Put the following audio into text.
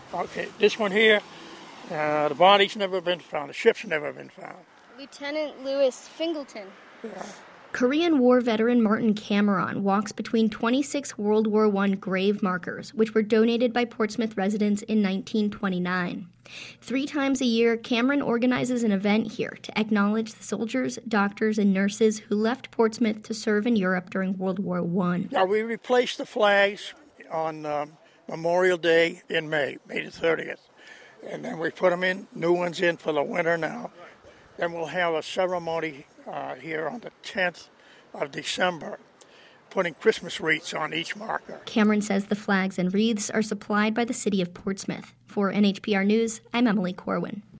Okay, this one here, the body's never been found. The ship's never been found. Lieutenant Louis Fingleton. Yeah. Korean War veteran Martin Cameron walks between 26 World War I grave markers, which were donated by Portsmouth residents in 1929. 3 times a year, Cameron organizes an event here to acknowledge the soldiers, doctors, and nurses who left Portsmouth to serve in Europe during World War I. Now, we replaced the flags on Memorial Day in May the 30th. And then we put them in, new ones in for the winter now. Then we'll have a ceremony here on the 10th of December, putting Christmas wreaths on each marker. Cameron says the flags and wreaths are supplied by the city of Portsmouth. For NHPR News, I'm Emily Corwin.